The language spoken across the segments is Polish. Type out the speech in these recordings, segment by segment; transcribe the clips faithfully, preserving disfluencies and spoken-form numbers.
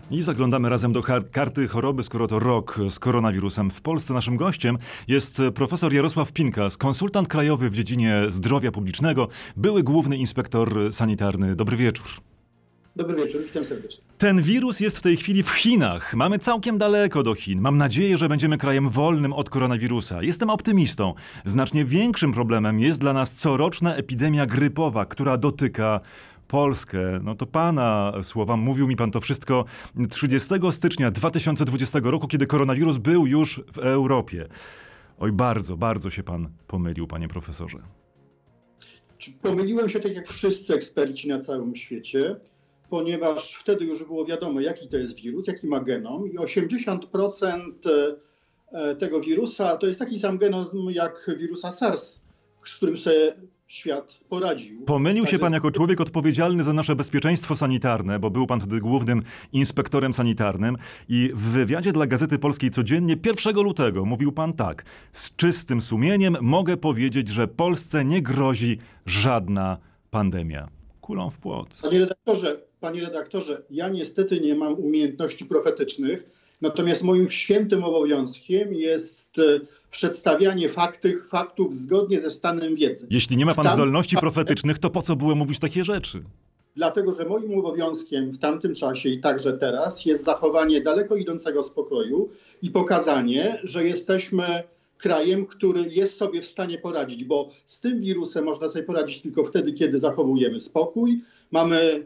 I zaglądamy razem do karty choroby, skoro to rok z koronawirusem. W Polsce naszym gościem jest profesor Jarosław Pinkas, konsultant krajowy w dziedzinie zdrowia publicznego, były główny inspektor sanitarny. Dobry wieczór. Dobry wieczór, witam serdecznie. Ten wirus jest w tej chwili w Chinach. Mamy całkiem daleko do Chin. Mam nadzieję, że będziemy krajem wolnym od koronawirusa. Jestem optymistą. Znacznie większym problemem jest dla nas coroczna epidemia grypowa, która dotyka Polskę. No to pana słowa, mówił mi pan to wszystko trzydziestego stycznia dwa tysiące dwudziestego roku, kiedy koronawirus był już w Europie. Oj, bardzo, bardzo się pan pomylił, panie profesorze. Pomyliłem się tak jak wszyscy eksperci na całym świecie, ponieważ wtedy już było wiadomo, jaki to jest wirus, jaki ma genom i osiemdziesiąt procent tego wirusa to jest taki sam genom jak wirusa SARS, z którym sobie świat poradził. Pomylił się Także pan jako człowiek odpowiedzialny za nasze bezpieczeństwo sanitarne, bo był pan wtedy głównym inspektorem sanitarnym i w wywiadzie dla Gazety Polskiej Codziennie pierwszego lutego mówił pan tak: z czystym sumieniem mogę powiedzieć, że Polsce nie grozi żadna pandemia. Kulą w płot. Panie redaktorze, panie redaktorze, ja niestety nie mam umiejętności profetycznych, natomiast moim świętym obowiązkiem jest przedstawianie fakty, faktów zgodnie ze stanem wiedzy. Jeśli nie ma pan Tam... zdolności profetycznych, to po co było mówić takie rzeczy? Dlatego, że moim obowiązkiem w tamtym czasie i także teraz jest zachowanie daleko idącego spokoju i pokazanie, że jesteśmy krajem, który jest sobie w stanie poradzić, bo z tym wirusem można sobie poradzić tylko wtedy, kiedy zachowujemy spokój, mamy,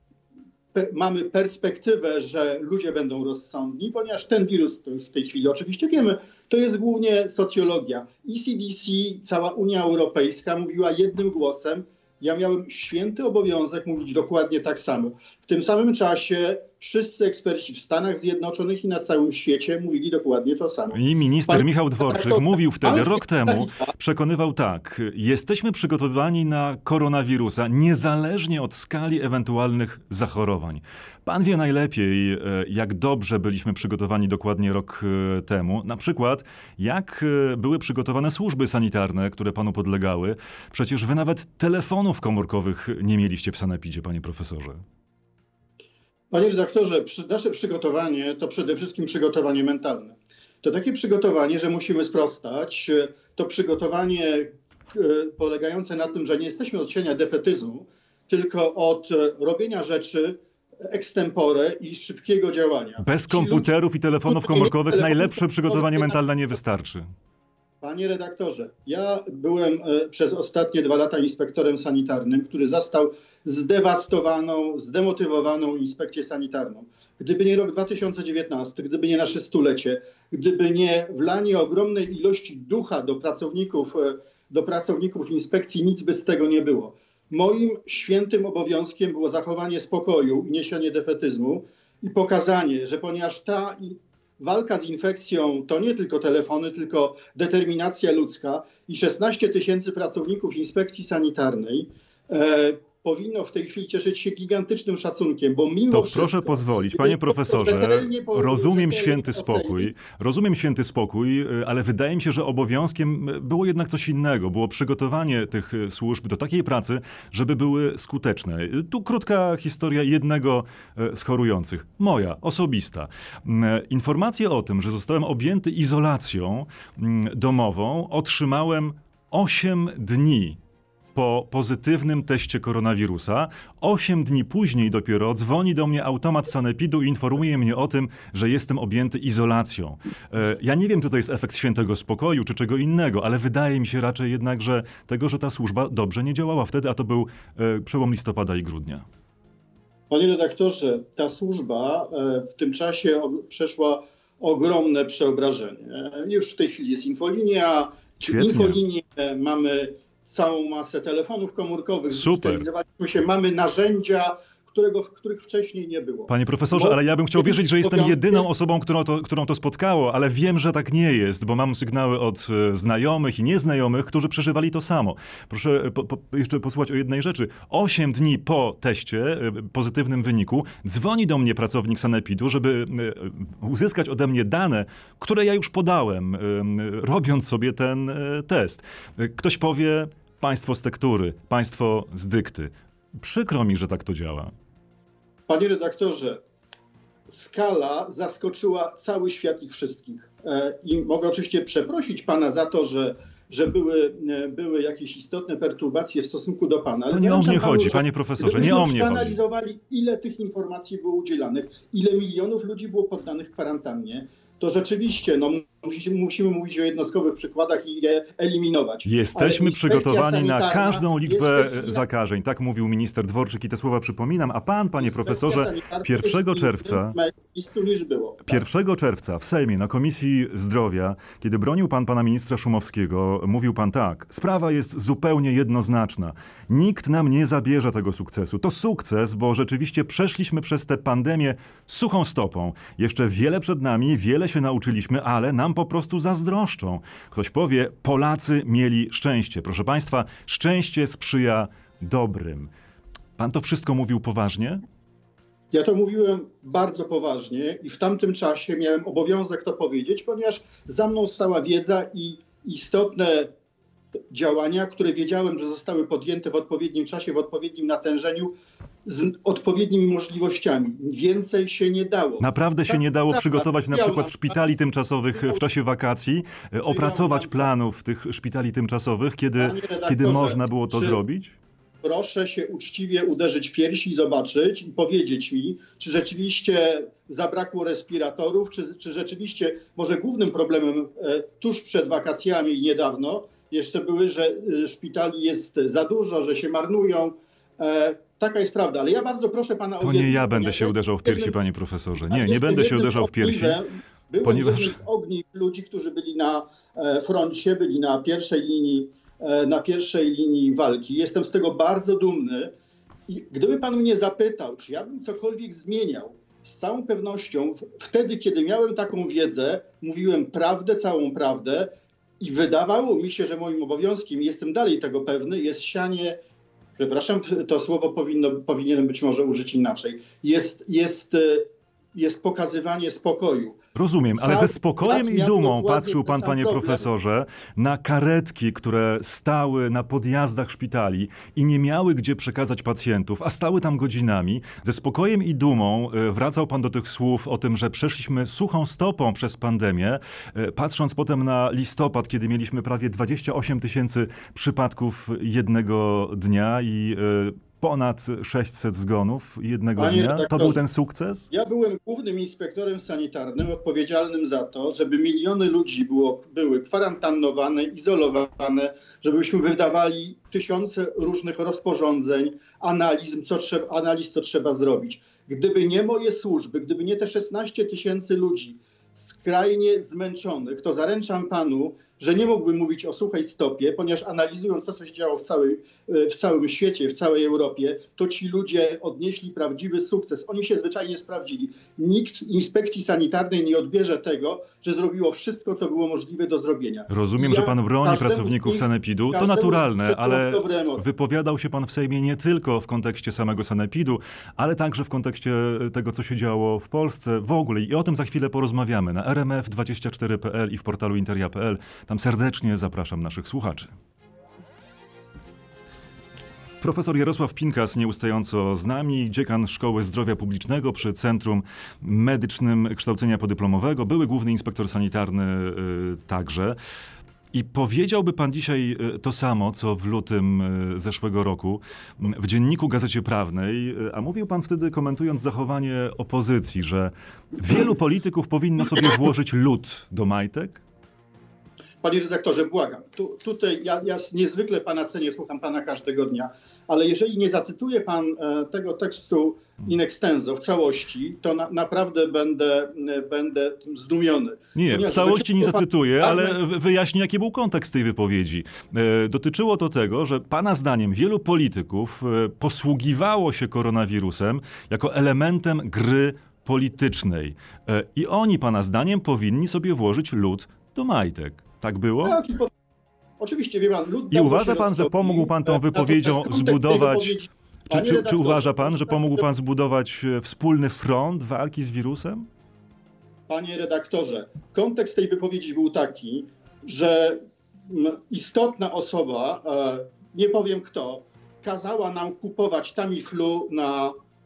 pe, mamy perspektywę, że ludzie będą rozsądni, ponieważ ten wirus, to już w tej chwili oczywiście wiemy, to jest głównie socjologia. E C D C, cała Unia Europejska mówiła jednym głosem. Ja miałem święty obowiązek mówić dokładnie tak samo. W tym samym czasie wszyscy eksperci w Stanach Zjednoczonych i na całym świecie mówili dokładnie to samo. I minister Pan... Michał Dworczyk to... mówił wtedy, pan... rok temu, przekonywał tak: jesteśmy przygotowani na koronawirusa niezależnie od skali ewentualnych zachorowań. Pan wie najlepiej, jak dobrze byliśmy przygotowani dokładnie rok temu. Na przykład, jak były przygotowane służby sanitarne, które panu podlegały. Przecież wy nawet telefonów komórkowych nie mieliście w sanepidzie, panie profesorze. Panie redaktorze, nasze przygotowanie to przede wszystkim przygotowanie mentalne. To takie przygotowanie, że musimy sprostać. To przygotowanie polegające na tym, że nie jesteśmy od cienia defetyzmu, tylko od robienia rzeczy extempore i szybkiego działania. Bez komputerów i telefonów komórkowych najlepsze przygotowanie mentalne nie wystarczy. Panie redaktorze, ja byłem przez ostatnie dwa lata inspektorem sanitarnym, który zastał zdewastowaną, zdemotywowaną inspekcję sanitarną. Gdyby nie rok dwa tysiące dziewiętnasty, gdyby nie nasze stulecie, gdyby nie wlanie ogromnej ilości ducha do pracowników, do pracowników inspekcji, nic by z tego nie było. Moim świętym obowiązkiem było zachowanie spokoju i niesienie defetyzmu i pokazanie, że ponieważ ta walka z infekcją to nie tylko telefony, tylko determinacja ludzka i szesnaście tysięcy pracowników inspekcji sanitarnej e, powinno w tej chwili cieszyć się gigantycznym szacunkiem, bo mimo To wszystko... proszę pozwolić, panie profesorze, rozumiem święty spokój, rozumiem święty spokój, ale wydaje mi się, że obowiązkiem było jednak coś innego. Było przygotowanie tych służb do takiej pracy, żeby były skuteczne. Tu krótka historia jednego z chorujących. Moja, osobista. Informację o tym, że zostałem objęty izolacją domową, otrzymałem osiem dni po pozytywnym teście koronawirusa. Osiem dni później dopiero dzwoni do mnie automat sanepidu i informuje mnie o tym, że jestem objęty izolacją. E, ja nie wiem, czy to jest efekt świętego spokoju, czy czego innego, ale wydaje mi się raczej jednak, że tego, że ta służba dobrze nie działała wtedy, a to był e, przełom listopada i grudnia. Panie redaktorze, ta służba e, w tym czasie o, przeszła ogromne przeobrażenie. Już w tej chwili jest infolinia. Świetnie. Infolinię mamy całą masę telefonów komórkowych, super. Się, mamy narzędzia, którego, których wcześniej nie było. Panie profesorze, ale ja bym chciał wierzyć, że jestem jedyną osobą, którą to, którą to spotkało, ale wiem, że tak nie jest, bo mam sygnały od znajomych i nieznajomych, którzy przeżywali to samo. Proszę po, po, jeszcze posłuchać o jednej rzeczy. Osiem dni po teście, pozytywnym wyniku, dzwoni do mnie pracownik sanepidu, żeby uzyskać ode mnie dane, które ja już podałem, robiąc sobie ten test. Ktoś powie, państwo z tektury, państwo z dykty. Przykro mi, że tak to działa. Panie redaktorze, skala zaskoczyła cały świat ich wszystkich. I mogę oczywiście przeprosić pana za to, że, że były, były jakieś istotne perturbacje w stosunku do pana. To nie o mnie chodzi, panie profesorze, nie o mnie chodzi. Przeanalizowali, ile tych informacji było udzielanych, ile milionów ludzi było poddanych kwarantannie, to rzeczywiście no, musimy, musimy mówić o jednostkowych przykładach i je eliminować. Jesteśmy przygotowani na każdą liczbę zakażeń. Tak mówił minister Dworczyk i te słowa przypominam. A pan, panie profesorze, pierwszego czerwca, niż było. pierwszego czerwca w Sejmie na Komisji Zdrowia, kiedy bronił pan pana ministra Szumowskiego, mówił pan tak: sprawa jest zupełnie jednoznaczna. Nikt nam nie zabierze tego sukcesu. To sukces, bo rzeczywiście przeszliśmy przez tę pandemię suchą stopą. Jeszcze wiele przed nami, wiele się nauczyliśmy, ale nam po prostu zazdroszczą. Ktoś powie, Polacy mieli szczęście. Proszę państwa, szczęście sprzyja dobrym. Pan to wszystko mówił poważnie? Ja to mówiłem bardzo poważnie i w tamtym czasie miałem obowiązek to powiedzieć, ponieważ za mną stała wiedza i istotne działania, które wiedziałem, że zostały podjęte w odpowiednim czasie, w odpowiednim natężeniu, z odpowiednimi możliwościami. Więcej się nie dało. Naprawdę się nie dało przygotować na przykład szpitali tymczasowych w czasie wakacji, opracować planów tych szpitali tymczasowych, kiedy, kiedy można było to zrobić? Proszę się uczciwie uderzyć w piersi i zobaczyć i powiedzieć mi, czy rzeczywiście zabrakło respiratorów, czy, czy rzeczywiście może głównym problemem e, tuż przed wakacjami i niedawno jeszcze były, że e, szpitali jest za dużo, że się marnują. E, taka jest prawda, ale ja bardzo proszę pana o... To nie ja będę się uderzał w piersi, panie profesorze. Nie, nie będę się uderzał w piersi. Byłem ponieważ... jednym z ogniw ludzi, którzy byli na e, froncie, byli na pierwszej linii na pierwszej linii walki. Jestem z tego bardzo dumny. I gdyby pan mnie zapytał, czy ja bym cokolwiek zmieniał, z całą pewnością w, wtedy, kiedy miałem taką wiedzę, mówiłem prawdę, całą prawdę i wydawało mi się, że moim obowiązkiem, i jestem dalej tego pewny, jest sianie, przepraszam, to słowo powinno, powinienem być może użyć inaczej, jest, jest, jest pokazywanie spokoju. Rozumiem, ale ze spokojem i dumą patrzył pan, panie profesorze, na karetki, które stały na podjazdach szpitali i nie miały gdzie przekazać pacjentów, a stały tam godzinami. Ze spokojem i dumą wracał pan do tych słów o tym, że przeszliśmy suchą stopą przez pandemię, patrząc potem na listopad, kiedy mieliśmy prawie dwadzieścia osiem tysięcy przypadków jednego dnia i ponad sześćset zgonów jednego Panie dnia. To był ten sukces? Ja byłem głównym inspektorem sanitarnym odpowiedzialnym za to, żeby miliony ludzi było, były kwarantannowane, izolowane, żebyśmy wydawali tysiące różnych rozporządzeń, analiz, co trzeba, analiz, co trzeba zrobić. Gdyby nie moje służby, gdyby nie te szesnaście tysięcy ludzi skrajnie zmęczonych, to zaręczam panu, że nie mógłbym mówić o suchej stopie, ponieważ analizując to, co się działo w, całej, w całym świecie, w całej Europie, to ci ludzie odnieśli prawdziwy sukces. Oni się zwyczajnie sprawdzili. Nikt inspekcji sanitarnej nie odbierze tego, że zrobiło wszystko, co było możliwe do zrobienia. Rozumiem, ja że pan broni pracowników sanepidu. To naturalne, ale wypowiadał się pan w Sejmie nie tylko w kontekście samego sanepidu, ale także w kontekście tego, co się działo w Polsce w ogóle. I o tym za chwilę porozmawiamy na R M F dwadzieścia cztery kropka P L i w portalu interia kropka P L. Tam serdecznie zapraszam naszych słuchaczy. Profesor Jarosław Pinkas nieustająco z nami, dziekan Szkoły Zdrowia Publicznego przy Centrum Medycznym Kształcenia Podyplomowego, były główny inspektor sanitarny yy, także. I powiedziałby pan dzisiaj to samo, co w lutym zeszłego roku w Dzienniku Gazecie Prawnej, a mówił pan wtedy, komentując zachowanie opozycji, że wielu polityków powinno sobie włożyć lód do majtek? Panie redaktorze, błagam. Tu, tutaj ja, ja niezwykle pana cenię, słucham pana każdego dnia, ale jeżeli nie zacytuje pan e, tego tekstu in extenso w całości, to na, naprawdę będę, e, będę zdumiony. Nie, Ponieważ w całości nie zacytuję, pan... ale wyjaśnię, jaki był kontekst tej wypowiedzi. E, dotyczyło to tego, że pana zdaniem wielu polityków e, posługiwało się koronawirusem jako elementem gry politycznej. E, I oni, pana zdaniem, powinni sobie włożyć lód do majtek. Tak było? Tak, po... Oczywiście, wie pan, lud I uważa pan, że pomógł pan tą wypowiedzią zbudować... Czy, czy, czy uważa pan, że pomógł pan zbudować wspólny front walki z wirusem? Panie redaktorze, kontekst tej wypowiedzi był taki, że istotna osoba, nie powiem kto, kazała nam kupować Tamiflu na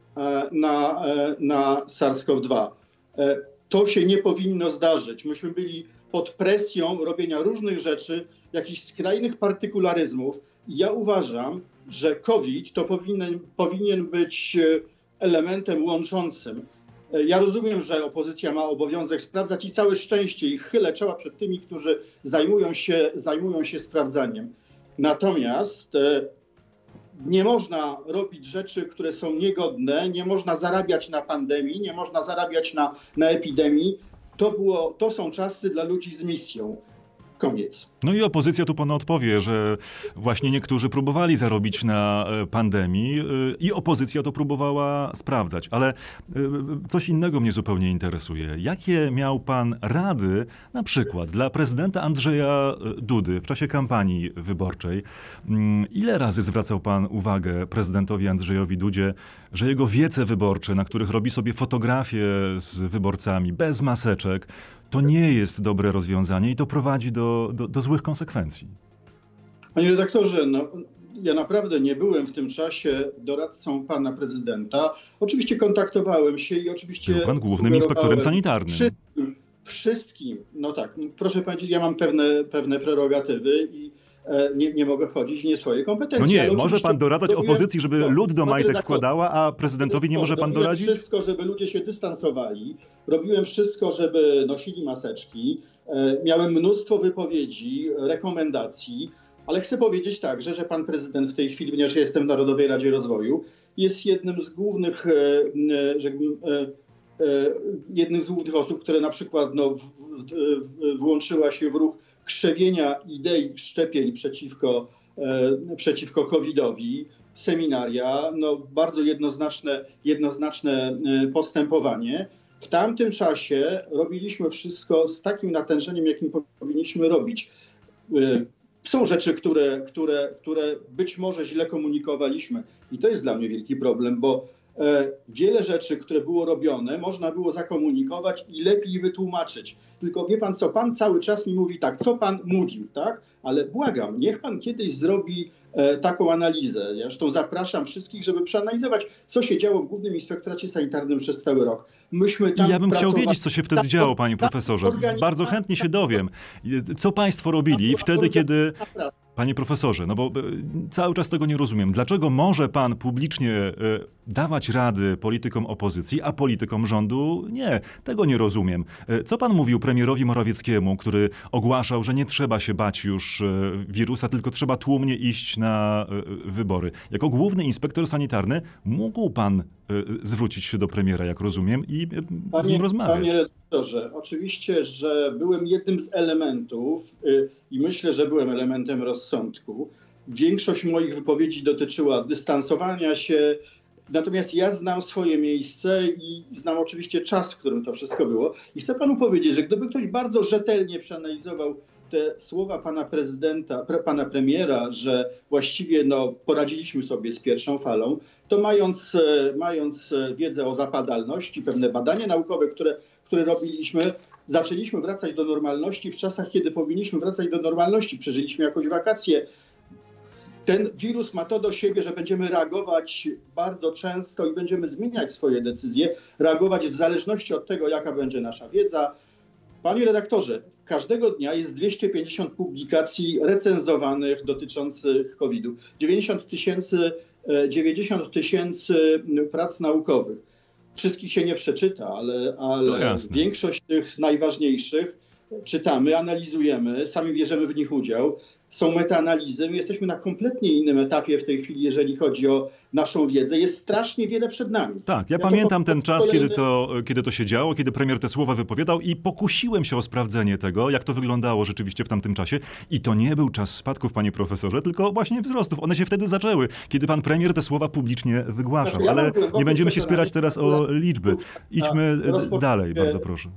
na, na SARS-CoV dwa. To się nie powinno zdarzyć. Myśmy byli pod presją robienia różnych rzeczy, jakichś skrajnych partykularyzmów. Ja uważam, że COVID to powinien, powinien być elementem łączącym. Ja rozumiem, że opozycja ma obowiązek sprawdzać i całe szczęście i chylę czoła przed tymi, którzy zajmują się, zajmują się sprawdzaniem. Natomiast nie można robić rzeczy, które są niegodne, nie można zarabiać na pandemii, nie można zarabiać na, na epidemii. To, było, to są czasy dla ludzi z misją. Koniec. No i opozycja tu panu odpowie, że właśnie niektórzy próbowali zarobić na pandemii i opozycja to próbowała sprawdzać. Ale coś innego mnie zupełnie interesuje. Jakie miał pan rady na przykład dla prezydenta Andrzeja Dudy w czasie kampanii wyborczej? Ile razy zwracał pan uwagę prezydentowi Andrzejowi Dudzie, że jego wiece wyborcze, na których robi sobie fotografie z wyborcami bez maseczek, to nie jest dobre rozwiązanie i to prowadzi do, do, do złych konsekwencji? Panie redaktorze, no, ja naprawdę nie byłem w tym czasie doradcą pana prezydenta. Oczywiście kontaktowałem się i oczywiście... Był pan głównym inspektorem sanitarnym. Wszystkim, wszystkim, no tak, proszę powiedzieć, ja mam pewne, pewne prerogatywy i Nie, nie mogę wchodzić w nie swoje kompetencje. No nie, może pan doradzać opozycji, żeby no, lud do majtek składała, a prezydentowi nie może pan doradzić? Robiłem wszystko, żeby ludzie się dystansowali. Robiłem wszystko, żeby nosili maseczki. Miałem mnóstwo wypowiedzi, rekomendacji, ale chcę powiedzieć także, że pan prezydent w tej chwili, ponieważ ja jestem w Narodowej Radzie Rozwoju, jest jednym z głównych, rzekłbym, jednym z głównych osób, które na przykład no, w, w, włączyła się w ruch krzewienia idei szczepień przeciwko, e, przeciwko kowidowi, seminaria, no bardzo jednoznaczne, jednoznaczne postępowanie. W tamtym czasie robiliśmy wszystko z takim natężeniem, jakim powinniśmy robić. Są rzeczy, które, które, które być może źle komunikowaliśmy i to jest dla mnie wielki problem, bo wiele rzeczy, które było robione, można było zakomunikować i lepiej wytłumaczyć. Tylko wie pan co, pan cały czas mi mówi tak, co pan mówił, tak? Ale błagam, niech pan kiedyś zrobi e, taką analizę. Ja zresztą zapraszam wszystkich, żeby przeanalizować, co się działo w Głównym Inspektoracie Sanitarnym przez cały rok. Myśmy tam ja bym pracowali... chciał wiedzieć, co się wtedy działo, panie profesorze. Bardzo chętnie się dowiem. Co państwo robili wtedy, kiedy... Panie profesorze, no bo cały czas tego nie rozumiem. Dlaczego może pan publicznie dawać rady politykom opozycji, a politykom rządu nie? Tego nie rozumiem. Co pan mówił premierowi Morawieckiemu, który ogłaszał, że nie trzeba się bać już wirusa, tylko trzeba tłumnie iść na wybory? Jako główny inspektor sanitarny mógł pan zwrócić się do premiera, jak rozumiem, i panie, z nim rozmawiać. Panie redaktorze, oczywiście, że byłem jednym z elementów yy, i myślę, że byłem elementem rozsądku. Większość moich wypowiedzi dotyczyła dystansowania się, natomiast ja znam swoje miejsce i znam oczywiście czas, w którym to wszystko było. I chcę panu powiedzieć, że gdyby ktoś bardzo rzetelnie przeanalizował te słowa pana prezydenta, pre, pana premiera, że właściwie no, poradziliśmy sobie z pierwszą falą, to mając, mając wiedzę o zapadalności, pewne badania naukowe, które, które robiliśmy, zaczęliśmy wracać do normalności w czasach, kiedy powinniśmy wracać do normalności. Przeżyliśmy jakoś wakacje. Ten wirus ma to do siebie, że będziemy reagować bardzo często i będziemy zmieniać swoje decyzje, reagować w zależności od tego, jaka będzie nasza wiedza. Panie redaktorze, każdego dnia jest dwieście pięćdziesiąt publikacji recenzowanych dotyczących kowida. dziewięćdziesiąt tysięcy prac naukowych. Wszystkich się nie przeczyta, ale, ale większość tych najważniejszych czytamy, analizujemy, sami bierzemy w nich udział. Są metaanalizy. My jesteśmy na kompletnie innym etapie w tej chwili, jeżeli chodzi o naszą wiedzę. Jest strasznie wiele przed nami. Tak, ja, ja pamiętam ten czas, kolejny... kiedy, to, kiedy to się działo, kiedy premier te słowa wypowiadał i pokusiłem się o sprawdzenie tego, jak to wyglądało rzeczywiście w tamtym czasie. I to nie był czas spadków, panie profesorze, tylko właśnie wzrostów. One się wtedy zaczęły, kiedy pan premier te słowa publicznie wygłaszał. Znaczy, ja Ale nie będziemy się spierać teraz o liczby. Idźmy dalej, bardzo proszę.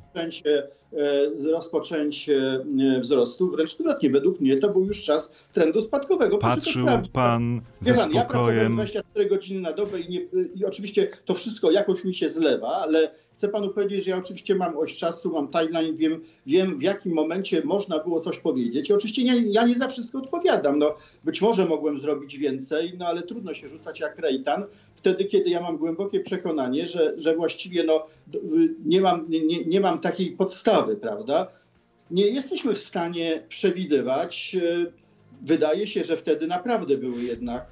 Rozpoczęcie wzrostu, wręcz odwrotnie, według mnie to był już czas trendu spadkowego. Patrzył pan ze pan, ja spokojem. dwadzieścia cztery godziny na dobę i, nie, i oczywiście to wszystko jakoś mi się zlewa, ale chcę panu powiedzieć, że ja oczywiście mam oś czasu, mam timeline, wiem, wiem w jakim momencie można było coś powiedzieć. I oczywiście nie, ja nie za wszystko odpowiadam. No, być może mogłem zrobić więcej, no ale trudno się rzucać jak Rejtan, wtedy kiedy ja mam głębokie przekonanie, że, że właściwie no, nie, mam, nie, nie mam takiej podstawy, prawda? Nie jesteśmy w stanie przewidywać. Wydaje się, że wtedy naprawdę były jednak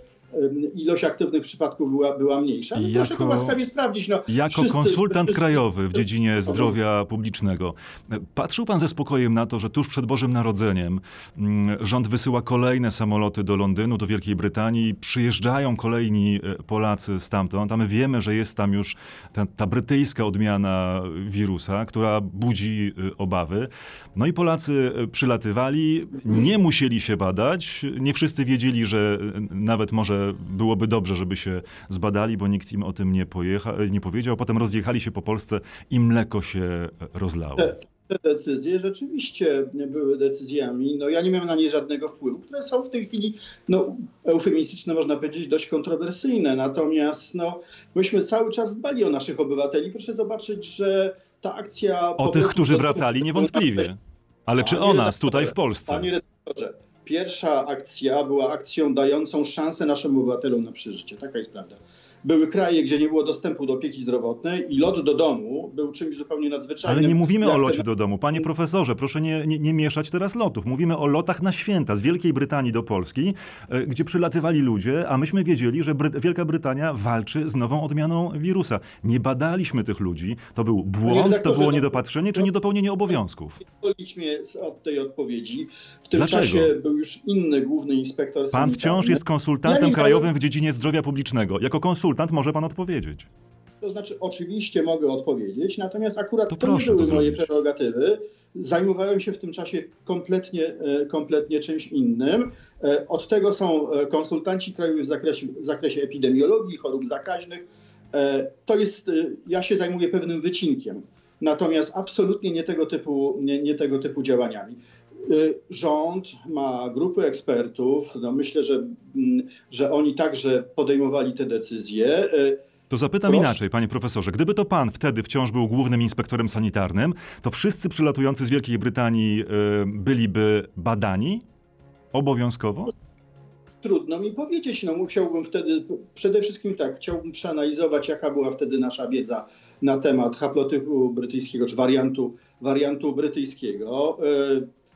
ilość aktywnych przypadków była, była mniejsza. No, proszę to łaskawie sprawdzić. No, jako wszyscy, konsultant wszyscy, krajowy w dziedzinie zdrowia publicznego, patrzył pan ze spokojem na to, że tuż przed Bożym Narodzeniem rząd wysyła kolejne samoloty do Londynu, do Wielkiej Brytanii, przyjeżdżają kolejni Polacy stamtąd, a my wiemy, że jest tam już ta, ta brytyjska odmiana wirusa, która budzi obawy. No i Polacy przylatywali, nie musieli się badać, nie wszyscy wiedzieli, że nawet może byłoby dobrze, żeby się zbadali, bo nikt im o tym nie, pojecha, nie powiedział. Potem rozjechali się po Polsce i mleko się rozlało. Te, te decyzje rzeczywiście były decyzjami, no ja nie miałem na nie żadnego wpływu, które są w tej chwili, no eufemistyczne można powiedzieć, dość kontrowersyjne. Natomiast no, myśmy cały czas dbali o naszych obywateli. Proszę zobaczyć, że ta akcja... O tych, którzy wracali, niewątpliwie. Ale czy o nas tutaj w Polsce? Panie redaktorze, pierwsza akcja była akcją dającą szansę naszym obywatelom na przeżycie. Taka jest prawda. Były kraje, gdzie nie było dostępu do opieki zdrowotnej i lot do domu był czymś zupełnie nadzwyczajnym. Ale nie mówimy o locie do domu. Panie profesorze, proszę nie, nie, nie mieszać teraz lotów. Mówimy o lotach na święta z Wielkiej Brytanii do Polski, gdzie przylatywali ludzie, a myśmy wiedzieli, że Bry- Wielka Brytania walczy z nową odmianą wirusa. Nie badaliśmy tych ludzi. To był błąd, to było niedopatrzenie czy niedopełnienie obowiązków? Polić mnie od tej odpowiedzi. W tym Dlaczego? czasie był już inny główny inspektor sanitarny. Pan wciąż jest konsultantem Ja nie krajowym powiem- w dziedzinie zdrowia publicznego. Jako konsultant może pan odpowiedzieć. To znaczy, oczywiście mogę odpowiedzieć, natomiast akurat To to, nie proszę były to moje zrobić. prerogatywy. Zajmowałem się w tym czasie kompletnie, e, kompletnie czymś innym. E, Od tego są e, konsultanci krajowi w zakresie, w zakresie epidemiologii, chorób zakaźnych. E, To jest, e, ja się zajmuję pewnym wycinkiem, natomiast absolutnie nie tego typu, nie, nie tego typu działaniami. E, Rząd ma grupy ekspertów, no myślę, że, mm, że oni także podejmowali te decyzje. E, To zapytam Proszę. inaczej, panie profesorze. Gdyby to pan wtedy wciąż był głównym inspektorem sanitarnym, to wszyscy przylatujący z Wielkiej Brytanii y, byliby badani obowiązkowo? Trudno mi powiedzieć, no musiałbym wtedy, przede wszystkim tak, chciałbym przeanalizować, jaka była wtedy nasza wiedza na temat haplotypu brytyjskiego, czy wariantu, wariantu brytyjskiego. Y,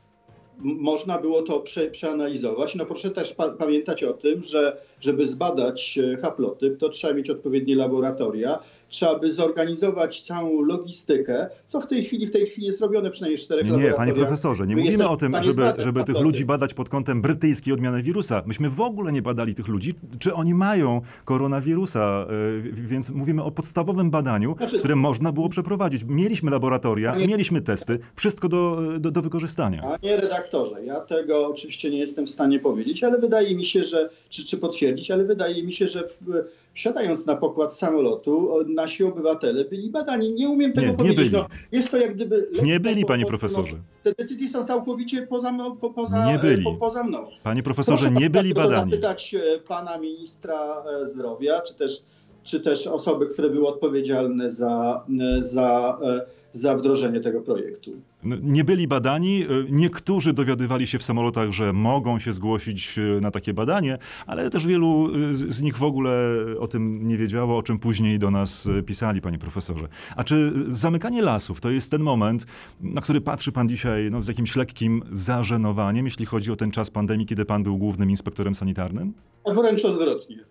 Można było to prze, przeanalizować. No proszę też pa, pamiętać o tym, że żeby zbadać haplotyp, to trzeba mieć odpowiednie laboratoria, trzeba by zorganizować całą logistykę, co w tej chwili, w tej chwili jest robione przynajmniej w czterech Nie, nie, panie laboratoriach. profesorze, nie My mówimy jesteśmy o tym, w stanie żeby, zbadać żeby tych haplotyp. ludzi badać pod kątem brytyjskiej odmiany wirusa. Myśmy w ogóle nie badali tych ludzi, czy oni mają koronawirusa, y, więc mówimy o podstawowym badaniu, Znaczy- które można było przeprowadzić. Mieliśmy laboratoria, Panie- mieliśmy testy, wszystko do, do, do wykorzystania. Panie redaktorze, ja tego oczywiście nie jestem w stanie powiedzieć, ale wydaje mi się, że, czy, czy potwierdzić, ale wydaje mi się, że w, wsiadając na pokład samolotu, o, nasi obywatele byli badani. Nie umiem tego Nie, nie powiedzieć. byli. No, jest to jak gdyby... Nie byli, panie po- po- profesorze. No, te decyzje są całkowicie poza, mną- po, poza, Nie byli. Po, poza mną. Panie profesorze, Proszę nie byli bardzo badani. zapytać e, pana ministra e, zdrowia, czy też, czy też osoby, które były odpowiedzialne za, e, za, e, za wdrożenie tego projektu. No, nie byli badani. Niektórzy dowiadywali się w samolotach, że mogą się zgłosić na takie badanie, ale też wielu z z nich w ogóle o tym nie wiedziało, o czym później do nas pisali, panie profesorze. A czy zamykanie lasów to jest ten moment, na który patrzy pan dzisiaj no, z jakimś lekkim zażenowaniem, jeśli chodzi o ten czas pandemii, kiedy pan był głównym inspektorem sanitarnym? A wręcz odwrotnie.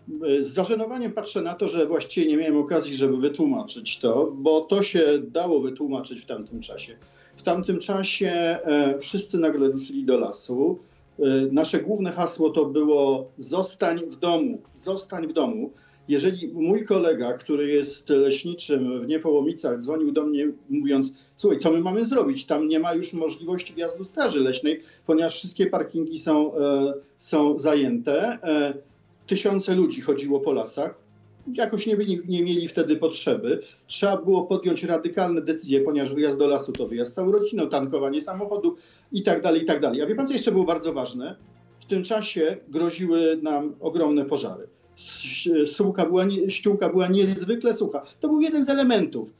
Z zażenowaniem patrzę na to, że właściwie nie miałem okazji, żeby wytłumaczyć to, bo to się dało wytłumaczyć w tamtym czasie. W tamtym czasie e, wszyscy nagle ruszyli do lasu. E, nasze główne hasło to było zostań w domu, zostań w domu. Jeżeli mój kolega, który jest leśniczym w Niepołomicach, dzwonił do mnie mówiąc, słuchaj, co my mamy zrobić? Tam nie ma już możliwości wjazdu straży leśnej, ponieważ wszystkie parkingi są, e, są zajęte. E, Tysiące ludzi chodziło po lasach. Jakoś nie, byli, nie mieli wtedy potrzeby. Trzeba było podjąć radykalne decyzje, ponieważ wyjazd do lasu to wyjazd z całą rodziną, tankowanie samochodu i tak dalej, i tak dalej. A wie pan, co jeszcze było bardzo ważne? W tym czasie groziły nam ogromne pożary. Sucha była, nie- ściółka była niezwykle sucha. To był jeden z elementów.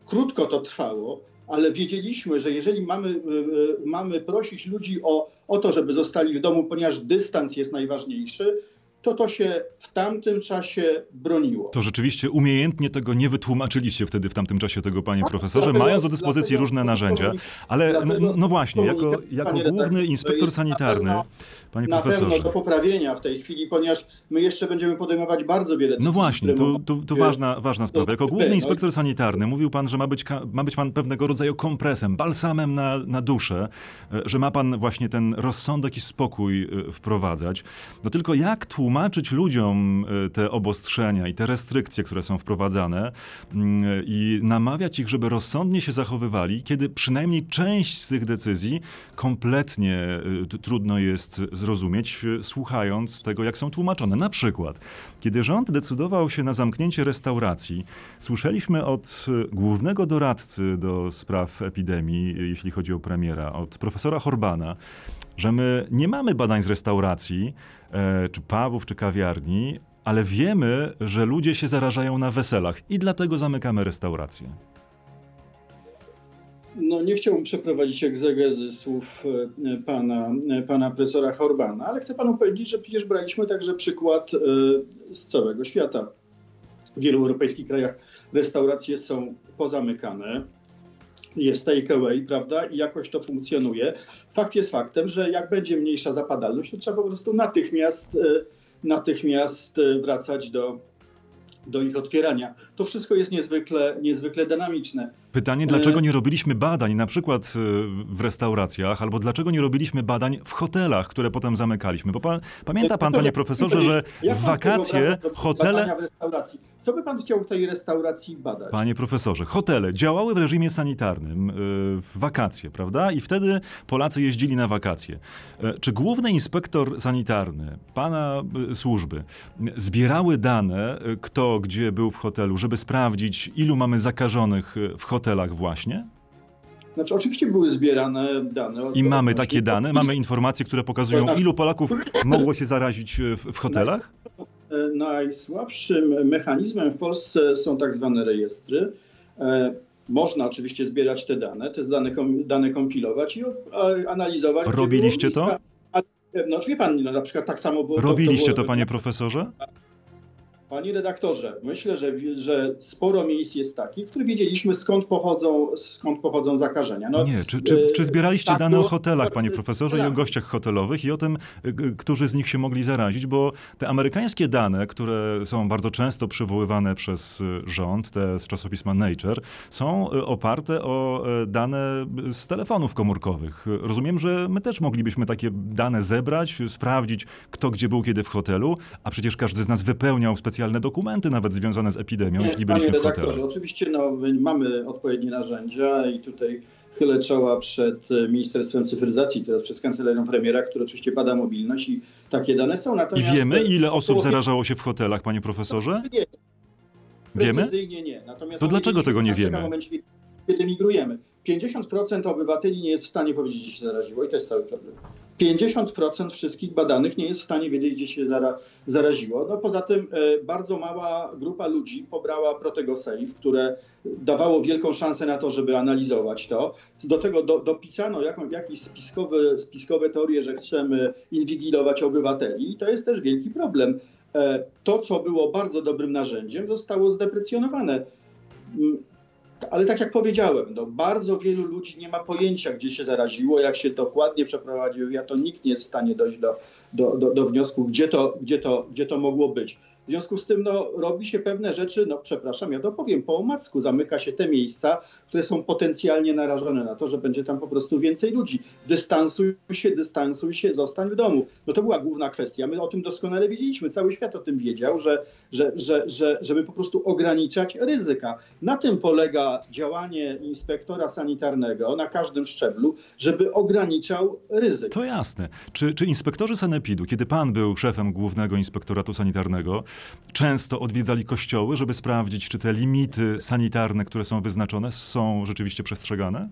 Krótko to trwało, ale wiedzieliśmy, że jeżeli mamy, mamy prosić ludzi o, o to, żeby zostali w domu, ponieważ dystans jest najważniejszy, to to się w tamtym czasie broniło. To rzeczywiście umiejętnie tego nie wytłumaczyliście wtedy w tamtym czasie tego, panie A, profesorze, dlatego, mając do dyspozycji dlatego, różne narzędzia, ale dlatego, no właśnie, jako, jako panie główny inspektor sanitarny, na panie na profesorze. pewno do poprawienia w tej chwili, ponieważ my jeszcze będziemy podejmować bardzo wiele decyzji. No właśnie, tu, tu, tu ważna, ważna sprawa. Jako główny no i- inspektor sanitarny mówił pan, że ma być, ka- ma być pan pewnego rodzaju kompresem, balsamem na, na duszę, e, że ma pan właśnie ten rozsądek i spokój e, wprowadzać. No tylko jak tłumaczyć ludziom e, te obostrzenia i te restrykcje, które są wprowadzane mm, i namawiać ich, żeby rozsądnie się zachowywali, kiedy przynajmniej część z tych decyzji kompletnie e, t- trudno jest zrozumieć, e, słuchając tego, jak są tłumaczone. Na przykład, kiedy rząd decydował się na zamknięcie restauracji, słyszeliśmy od e, głównego doradcy do spraw epidemii, e, jeśli chodzi o premiera, od profesora Horbana, że my nie mamy badań z restauracji, e, czy pubów, czy kawiarni, ale wiemy, że ludzie się zarażają na weselach i dlatego zamykamy restauracje. No nie chciałbym przeprowadzić egzegezy słów e, pana, e, pana profesora Horbana, ale chcę panu powiedzieć, że przecież braliśmy także przykład e, z całego świata. W wielu europejskich krajach restauracje są pozamykane, jest take away, prawda, i jakoś to funkcjonuje. Fakt jest faktem, że jak będzie mniejsza zapadalność, to trzeba po prostu natychmiast, e, natychmiast e, wracać do, do ich otwierania. To wszystko jest niezwykle, niezwykle dynamiczne. Pytanie, dlaczego nie robiliśmy badań na przykład w restauracjach, albo dlaczego nie robiliśmy badań w hotelach, które potem zamykaliśmy? Bo pan, pamięta pan, panie profesorze, że w wakacje hotele... W restauracji. Co by pan chciał w tej restauracji badać? Panie profesorze, hotele działały w reżimie sanitarnym w wakacje, prawda? I wtedy Polacy jeździli na wakacje. Czy główny inspektor sanitarny, pana służby, zbierały dane, kto gdzie był w hotelu, żeby sprawdzić, ilu mamy zakażonych w hotelach właśnie? Znaczy oczywiście były zbierane dane. I mamy takie dane? Mamy informacje, które pokazują, ilu Polaków mogło się zarazić w, w hotelach? Najsłabszym mechanizmem w Polsce są tak zwane rejestry. Można oczywiście zbierać te dane, te dane, dane kompilować i analizować. Robiliście to? No wie pan, no, na przykład tak samo było. Robiliście to, to, to, było, panie profesorze? Panie redaktorze, myślę, że, że sporo miejsc jest takich, w których wiedzieliśmy, skąd pochodzą, skąd pochodzą zakażenia. No, nie, czy, czy, czy zbieraliście tak, dane no, o hotelach, panie profesorze, i o gościach hotelowych i o tym, którzy z nich się mogli zarazić, bo te amerykańskie dane, które są bardzo często przywoływane przez rząd, te z czasopisma Nature, są oparte o dane z telefonów komórkowych. Rozumiem, że my też moglibyśmy takie dane zebrać, sprawdzić, kto gdzie był kiedy w hotelu, a przecież każdy z nas wypełniał specjalnie specjalne dokumenty nawet związane z epidemią, nie, jeśli byliśmy w hotelu. Oczywiście no, mamy odpowiednie narzędzia i tutaj chylę czoła przed Ministerstwem Cyfryzacji, teraz przez Kancelarią Premiera, które oczywiście bada mobilność i takie dane są. Natomiast I wiemy, ile osób zarażało się w hotelach, panie profesorze? Nie. Wiemy? Precyzyjnie nie. Natomiast to dlaczego tego nie wiemy? W momencie, kiedy migrujemy. pięćdziesiąt procent obywateli nie jest w stanie powiedzieć, gdzie się zaraziło i to jest cały problem. pięćdziesiąt procent wszystkich badanych nie jest w stanie wiedzieć, gdzie się zara, zaraziło. No poza tym e, bardzo mała grupa ludzi pobrała Protego Safe, które dawało wielką szansę na to, żeby analizować to. Do tego do, dopisano jaką, jakieś spiskowe, spiskowe teorie, że chcemy inwigilować obywateli i to jest też wielki problem. E, to, co było bardzo dobrym narzędziem, zostało zdeprecjonowane. Ale tak jak powiedziałem, no, bardzo wielu ludzi nie ma pojęcia, gdzie się zaraziło, jak się dokładnie przeprowadził, ja to nikt nie jest w stanie dojść do, do, do, do wniosku, gdzie to, gdzie, to, gdzie to mogło być. W związku z tym no, robi się pewne rzeczy, no przepraszam, ja to powiem, po omacku zamyka się te miejsca, które są potencjalnie narażone na to, że będzie tam po prostu więcej ludzi. Dystansuj się, dystansuj się, zostań w domu. No to była główna kwestia. My o tym doskonale wiedzieliśmy, cały świat o tym wiedział, że, że, że, że, żeby po prostu ograniczać ryzyka. Na tym polega działanie inspektora sanitarnego na każdym szczeblu, żeby ograniczał ryzyko. To jasne. Czy, czy inspektorzy sanepidu, kiedy pan był szefem Głównego Inspektoratu Sanitarnego, często odwiedzali kościoły, żeby sprawdzić, czy te limity sanitarne, które są wyznaczone, są rzeczywiście przestrzegane?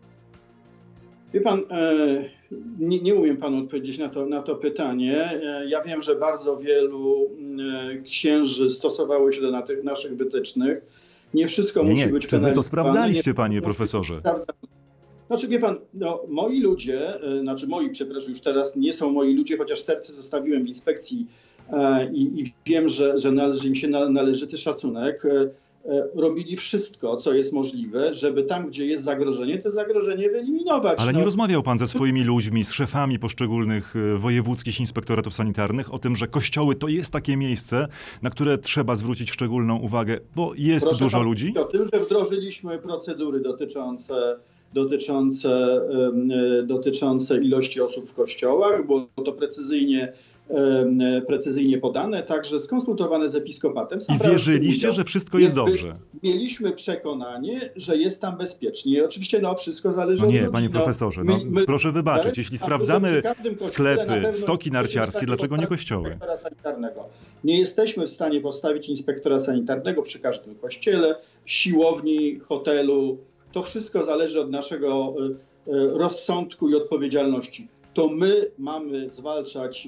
Wie pan, nie, nie umiem panu odpowiedzieć na to, na to pytanie. Ja wiem, że bardzo wielu księży stosowało się do naszych wytycznych. nie wszystko nie, musi nie. być Czy wy to penalizowane, sprawdzaliście, nie panie musi być profesorze? sprawdzane. Znaczy wie pan, no, moi ludzie, e, znaczy moi, przepraszam, już teraz nie są moi ludzie, chociaż serce zostawiłem w inspekcji e, i, i wiem, że, że należy im się na, należyty szacunek, e, e, robili wszystko, co jest możliwe, żeby tam, gdzie jest zagrożenie, to zagrożenie wyeliminować. Ale no. nie rozmawiał pan ze swoimi ludźmi, z szefami poszczególnych e, wojewódzkich inspektoratów sanitarnych o tym, że kościoły to jest takie miejsce, na które trzeba zwrócić szczególną uwagę, bo jest Proszę dużo pan ludzi? o tym, że wdrożyliśmy procedury dotyczące dotyczące, dotyczące ilości osób w kościołach, było to precyzyjnie, precyzyjnie podane, także skonsultowane z episkopatem. I wierzyliście, że wszystko jest dobrze? Mieliśmy przekonanie, że jest tam bezpiecznie. I oczywiście no, wszystko zależy no od nie, ludzi. panie profesorze, no, my, my, proszę wybaczyć, jeśli sprawdzamy sklepy, stoki narciarskie, dlaczego nie kościoły? Sanitarnego. Nie jesteśmy w stanie postawić inspektora sanitarnego przy każdym kościele, siłowni, hotelu. To wszystko zależy od naszego rozsądku i odpowiedzialności. To my mamy zwalczać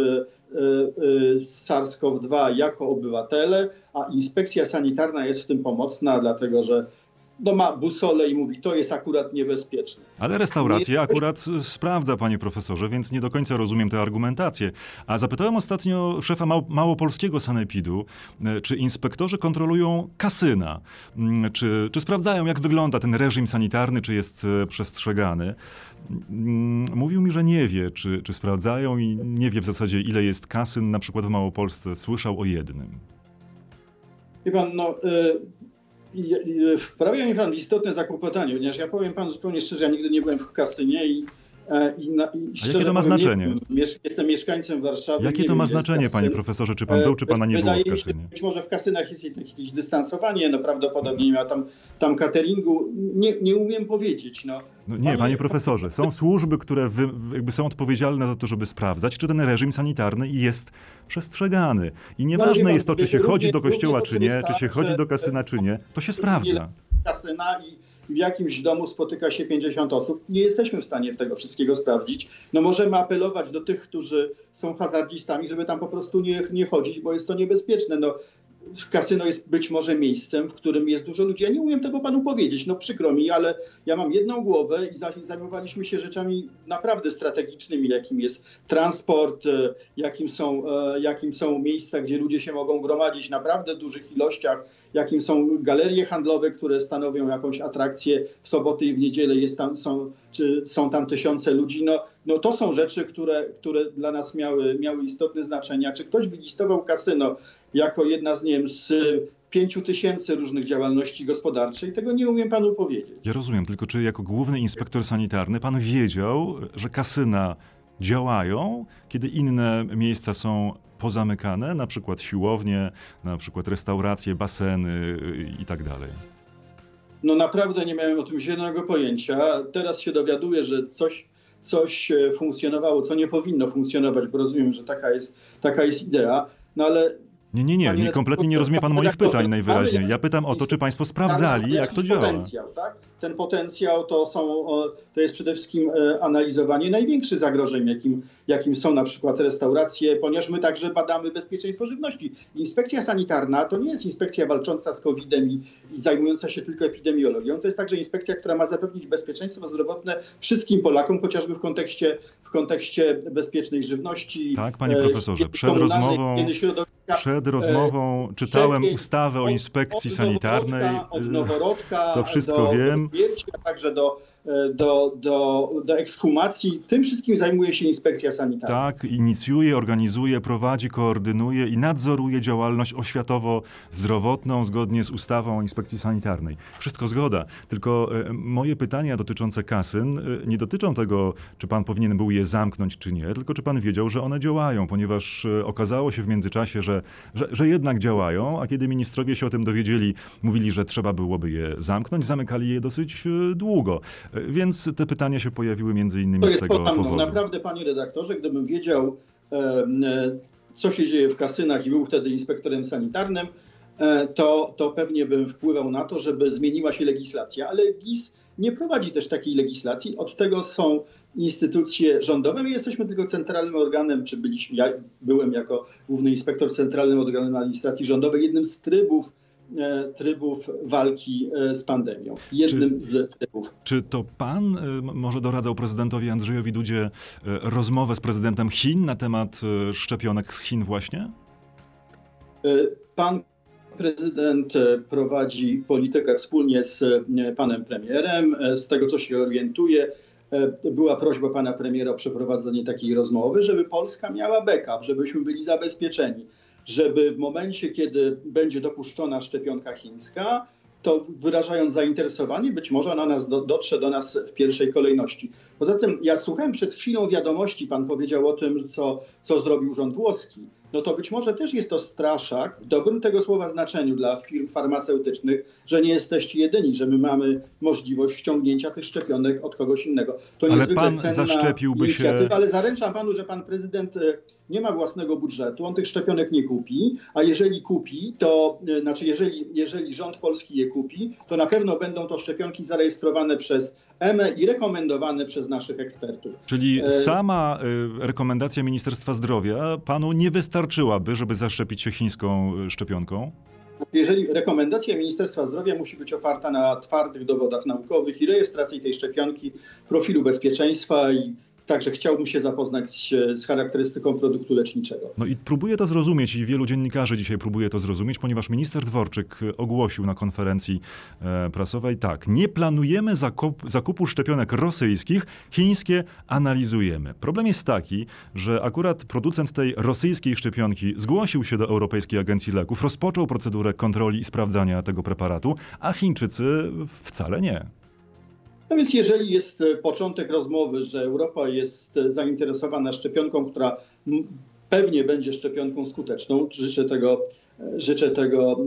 SARS-CoV dwa jako obywatele, a inspekcja sanitarna jest w tym pomocna, dlatego że no ma busolę i mówi, to jest akurat niebezpieczne. Ale restauracja akurat sprawdza, panie profesorze, więc nie do końca rozumiem tę argumentację. A zapytałem ostatnio szefa Mał- małopolskiego sanepidu, czy inspektorzy kontrolują kasyna, czy, czy sprawdzają, jak wygląda ten reżim sanitarny, czy jest przestrzegany. Mówił mi, że nie wie, czy, czy sprawdzają i nie wie w zasadzie, ile jest kasyn, na przykład w Małopolsce. Słyszał o jednym. Wie pan, no... Y- Wprawia mi pan istotne zakłopotanie, ponieważ ja powiem panu zupełnie szczerze, ja nigdy nie byłem w kasynie i, i, na, i A jakie to ma powiem, znaczenie? Nie, jestem mieszkańcem Warszawy. Jakie to wiem, ma znaczenie, panie profesorze? Czy pan był, czy pana nie Wydaje było w kasynie? Mi się, być może w kasynach jest jakieś dystansowanie, no prawdopodobnie nie ma tam, tam cateringu. Nie, nie umiem powiedzieć. No. No nie, panie profesorze, są służby, które wy, jakby są odpowiedzialne za to, żeby sprawdzać, czy ten reżim sanitarny jest przestrzegany. I nieważne no, jest to, czy się chodzi do kościoła, czy nie, czy się chodzi do kasyna, czy nie, to się sprawdza. Kasyna i w jakimś domu spotyka się pięćdziesiąt osób. Nie jesteśmy w stanie tego wszystkiego sprawdzić. No możemy apelować do tych, którzy są hazardzistami, żeby tam po prostu nie, nie chodzić, bo jest to niebezpieczne. No, kasyno jest być może miejscem, w którym jest dużo ludzi. Ja nie umiem tego panu powiedzieć, no przykro mi, ale ja mam jedną głowę i zajmowaliśmy się rzeczami naprawdę strategicznymi, jakim jest transport, jakim są, jakim są miejsca, gdzie ludzie się mogą gromadzić w naprawdę dużych ilościach, jakim są galerie handlowe, które stanowią jakąś atrakcję w soboty i w niedzielę jest tam, są, czy są tam tysiące ludzi. No, no to są rzeczy, które, które dla nas miały, miały istotne znaczenie. Czy ktoś wylistował kasyno jako jedna z, nie wiem, z pięciu tysięcy różnych działalności gospodarczych, tego nie umiem panu powiedzieć. Ja rozumiem, tylko czy jako główny inspektor sanitarny pan wiedział, że kasyna działają, kiedy inne miejsca są pozamykane, na przykład siłownie, na przykład restauracje, baseny i tak dalej? No naprawdę nie miałem o tym zielonego pojęcia. Teraz się dowiaduję, że coś, coś funkcjonowało, co nie powinno funkcjonować, bo rozumiem, że taka jest, taka jest idea, no ale... Nie, nie, nie, nie, kompletnie nie rozumie pan moich pytań najwyraźniej. Ja pytam o to, czy państwo sprawdzali, jak to działa. Potencjał, tak? Ten potencjał to, są, to jest przede wszystkim analizowanie największych zagrożeń, jakim, jakim są na przykład restauracje, ponieważ my także badamy bezpieczeństwo żywności. Inspekcja sanitarna to nie jest inspekcja walcząca z kowidem i, i zajmująca się tylko epidemiologią. To jest także inspekcja, która ma zapewnić bezpieczeństwo zdrowotne wszystkim Polakom, chociażby w kontekście, w kontekście bezpiecznej żywności. Tak, panie profesorze, przed rozmową... Przed rozmową czytałem ustawę o inspekcji sanitarnej. Od noworodka, to wszystko do, wiem. do śmierci, a także do, do, do, do ekshumacji. Tym wszystkim zajmuje się inspekcja sanitarna. Tak, inicjuje, organizuje, prowadzi, koordynuje i nadzoruje działalność oświatowo-zdrowotną zgodnie z ustawą o inspekcji sanitarnej. Wszystko zgoda. Tylko moje pytania dotyczące kasyn nie dotyczą tego, czy pan powinien był je zamknąć, czy nie, tylko czy pan wiedział, że one działają, ponieważ okazało się w międzyczasie, że, że, że jednak działają, a kiedy ministrowie się o tym dowiedzieli, mówili, że trzeba byłoby je zamknnąć, zamykali je dosyć długo. Więc te pytania się pojawiły między innymi to jest z tego powodu. powodu. Naprawdę, panie redaktorze, gdybym wiedział, co się dzieje w kasynach i był wtedy inspektorem sanitarnym, to, to pewnie bym wpływał na to, żeby zmieniła się legislacja. Ale G I S nie prowadzi też takiej legislacji. Od tego są instytucje rządowe. My jesteśmy tylko centralnym organem, czy byliśmy, ja byłem jako główny inspektor centralnym organem administracji rządowej, jednym z trybów trybów walki z pandemią. Jednym czy, z trybów. Czy to pan może doradzał prezydentowi Andrzejowi Dudzie rozmowę z prezydentem Chin na temat szczepionek z Chin właśnie? Pan prezydent prowadzi politykę wspólnie z panem premierem. Z tego, co się orientuje, była prośba pana premiera o przeprowadzenie takiej rozmowy, żeby Polska miała backup, żebyśmy byli zabezpieczeni, żeby w momencie, kiedy będzie dopuszczona szczepionka chińska, to wyrażając zainteresowanie, być może ona nas do, dotrze do nas w pierwszej kolejności. Poza tym, jak słuchałem przed chwilą wiadomości, pan powiedział o tym, co, co zrobił rząd włoski. No to być może też jest to straszak, w dobrym tego słowa znaczeniu dla firm farmaceutycznych, że nie jesteście jedyni, że my mamy możliwość ściągnięcia tych szczepionek od kogoś innego. To ale pan zaszczepiłby się... Ale zaręczam panu, że pan prezydent nie ma własnego budżetu, on tych szczepionek nie kupi, a jeżeli kupi, to znaczy jeżeli, jeżeli rząd polski je kupi, to na pewno będą to szczepionki zarejestrowane przez E M E i rekomendowane przez naszych ekspertów. Czyli sama rekomendacja Ministerstwa Zdrowia panu nie wystarczyłaby, żeby zaszczepić się chińską szczepionką? Jeżeli rekomendacja Ministerstwa Zdrowia musi być oparta na twardych dowodach naukowych i rejestracji tej szczepionki, profilu bezpieczeństwa i także chciałbym się zapoznać z charakterystyką produktu leczniczego. No i próbuję to zrozumieć i wielu dziennikarzy dzisiaj próbuje to zrozumieć, ponieważ minister Dworczyk ogłosił na konferencji prasowej tak, nie planujemy zakup, zakupu szczepionek rosyjskich, chińskie analizujemy. Problem jest taki, że akurat producent tej rosyjskiej szczepionki zgłosił się do Europejskiej Agencji Leków, rozpoczął procedurę kontroli i sprawdzania tego preparatu, a Chińczycy wcale nie. No więc jeżeli jest początek rozmowy, że Europa jest zainteresowana szczepionką, która pewnie będzie szczepionką skuteczną, życzę tego, życzę tego,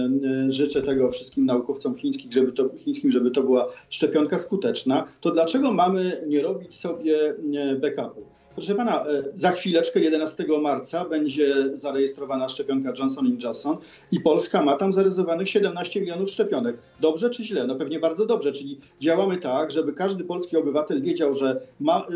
życzę tego wszystkim naukowcom chińskim, żeby to, chińskim, żeby to była szczepionka skuteczna, to dlaczego mamy nie robić sobie backupu? Proszę pana, za chwileczkę, jedenastego marca, będzie zarejestrowana szczepionka Johnson and Johnson i Polska ma tam zarezerwowanych siedemnaście milionów szczepionek. Dobrze czy źle? No pewnie bardzo dobrze, czyli działamy tak, żeby każdy polski obywatel wiedział, że ma,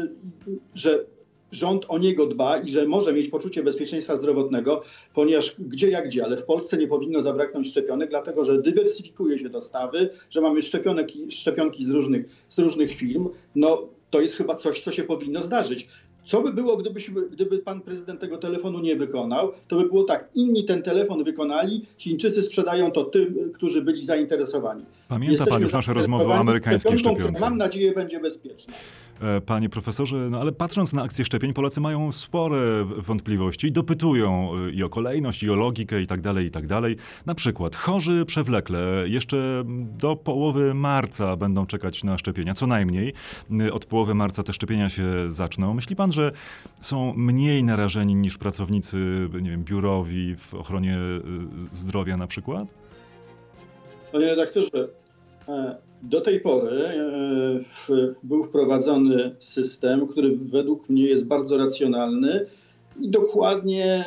że rząd o niego dba i że może mieć poczucie bezpieczeństwa zdrowotnego, ponieważ gdzie jak gdzie, ale w Polsce nie powinno zabraknąć szczepionek, dlatego że dywersyfikuje się dostawy, że mamy szczepionek, szczepionki z różnych, z różnych firm. No to jest chyba coś, co się powinno zdarzyć. Co by było, gdybyśmy, gdyby pan prezydent tego telefonu nie wykonał? To by było tak, inni ten telefon wykonali, Chińczycy sprzedają to tym, którzy byli zainteresowani. Pamięta Jesteśmy pan już nasze rozmowy o amerykańskiej szczepionce. Mam nadzieję, będzie bezpieczna. Panie profesorze, no ale patrząc na akcję szczepień, Polacy mają spore wątpliwości i dopytują i o kolejność, i o logikę, i tak dalej, i tak dalej. Na przykład chorzy przewlekle jeszcze do połowy marca będą czekać na szczepienia, co najmniej. Od połowy marca te szczepienia się zaczną. Myśli pan, że są mniej narażeni niż pracownicy, nie wiem, biurowi w ochronie zdrowia na przykład? Panie redaktorze, do tej pory był wprowadzony system, który według mnie jest bardzo racjonalny i dokładnie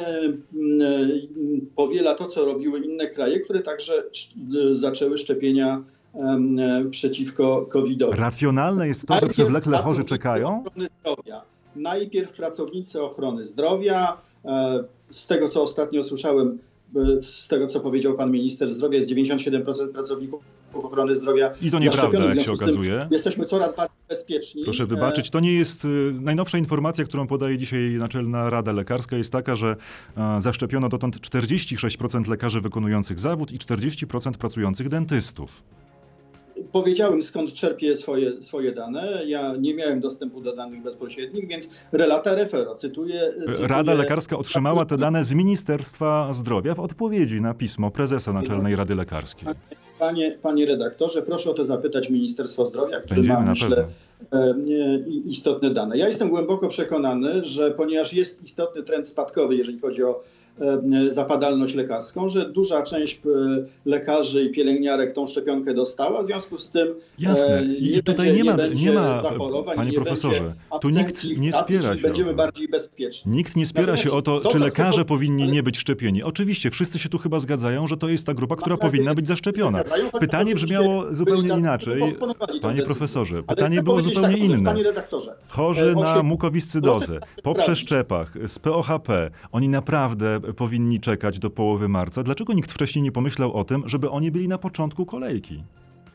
powiela to, co robiły inne kraje, które także zaczęły szczepienia przeciwko kowidowi. Racjonalne jest to, że przewlekle chorzy czekają? Najpierw pracownicy ochrony zdrowia. Z tego, co ostatnio słyszałem, z tego, co powiedział pan minister zdrowia, jest dziewięćdziesiąt siedem procent pracowników ochrony zdrowia. I to nieprawda, jak się okazuje. Jesteśmy coraz bardziej bezpieczni. Proszę wybaczyć, to nie jest najnowsza informacja, którą podaje dzisiaj Naczelna Rada Lekarska, jest taka, że zaszczepiono dotąd czterdzieści sześć procent lekarzy wykonujących zawód i czterdzieści procent pracujących dentystów. Powiedziałem, skąd czerpię swoje, swoje dane. Ja nie miałem dostępu do danych bezpośrednich, więc relata refero, cytuję, cytuję... Rada Lekarska otrzymała te dane z Ministerstwa Zdrowia w odpowiedzi na pismo prezesa Naczelnej Rady Lekarskiej. Panie, panie redaktorze, proszę o to zapytać Ministerstwo Zdrowia, które ma, myślę, istotne dane. Ja jestem głęboko przekonany, że ponieważ jest istotny trend spadkowy, jeżeli chodzi o zapadalność lekarską, że duża część lekarzy i pielęgniarek tą szczepionkę dostała, w związku z tym Jasne. I nie tutaj będzie, nie ma, nie będzie nie ma zachorowań, panie nie profesorze, tu nikt nie stacji, spiera się będziemy o to. bardziej bezpieczni. Nikt nie spiera Natomiast się o to, to, czy co lekarze chcę powinni ale... nie być szczepieni. Oczywiście, wszyscy się tu chyba zgadzają, że to jest ta grupa, która powinna być zaszczepiona. Pytanie brzmiało zupełnie inaczej. Panie profesorze, pytanie było zupełnie inne. Chorzy na mukowiscydozę, po przeszczepach, z P O H P, oni naprawdę powinni czekać do połowy marca? Dlaczego nikt wcześniej nie pomyślał o tym, żeby oni byli na początku kolejki?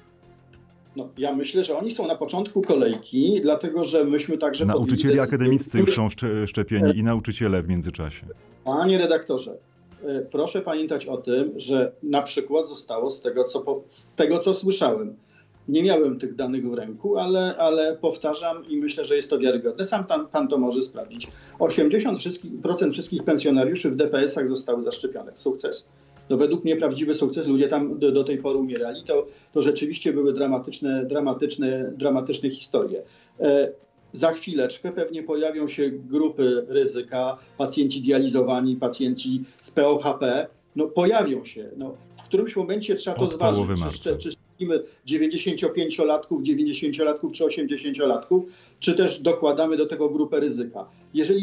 No, ja myślę, że oni są na początku kolejki, dlatego że myśmy także... Nauczycieli akademiccy już są szczepieni i nauczyciele w międzyczasie. Panie redaktorze, proszę pamiętać o tym, że na przykład zostało z tego, co, z tego, co słyszałem. Nie miałem tych danych w ręku, ale, ale powtarzam i myślę, że jest to wiarygodne. Sam pan, pan to może sprawdzić. osiemdziesiąt procent wszystkich pensjonariuszy w D P S-ach zostały zaszczepione. Sukces. No według mnie prawdziwy sukces. Ludzie tam do, do tej pory umierali. To, to rzeczywiście były dramatyczne, dramatyczne, dramatyczne historie. E, za chwileczkę pewnie pojawią się grupy ryzyka, pacjenci dializowani, pacjenci z P O H P. No pojawią się. No, w którymś momencie trzeba to Od zważyć. marca. Czy, czy dziewięćdziesięciopięciolatków, dziewięćdziesięciolatków czy osiemdziesięciolatków, czy też dokładamy do tego grupę ryzyka. Jeżeli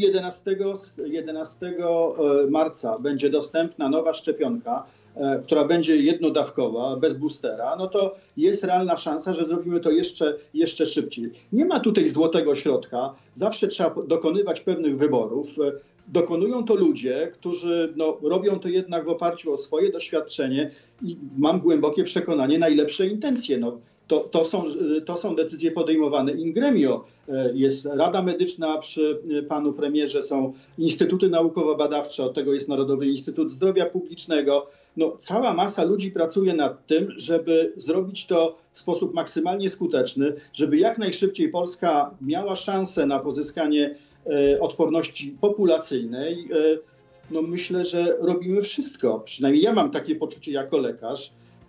jedenastego marca będzie dostępna nowa szczepionka, która będzie jednodawkowa, bez boostera, no to jest realna szansa, że zrobimy to jeszcze, jeszcze szybciej. Nie ma tutaj złotego środka, zawsze trzeba dokonywać pewnych wyborów. Dokonują to ludzie, którzy no, robią to jednak w oparciu o swoje doświadczenie i mam głębokie przekonanie, najlepsze intencje. No, to, to, są, to są decyzje podejmowane in gremio. Jest Rada Medyczna przy panu premierze, są instytuty naukowo-badawcze, od tego jest Narodowy Instytut Zdrowia Publicznego. No, cała masa ludzi pracuje nad tym, żeby zrobić to w sposób maksymalnie skuteczny, żeby jak najszybciej Polska miała szansę na pozyskanie odporności populacyjnej. No myślę, że robimy wszystko. Przynajmniej ja mam takie poczucie jako lekarz.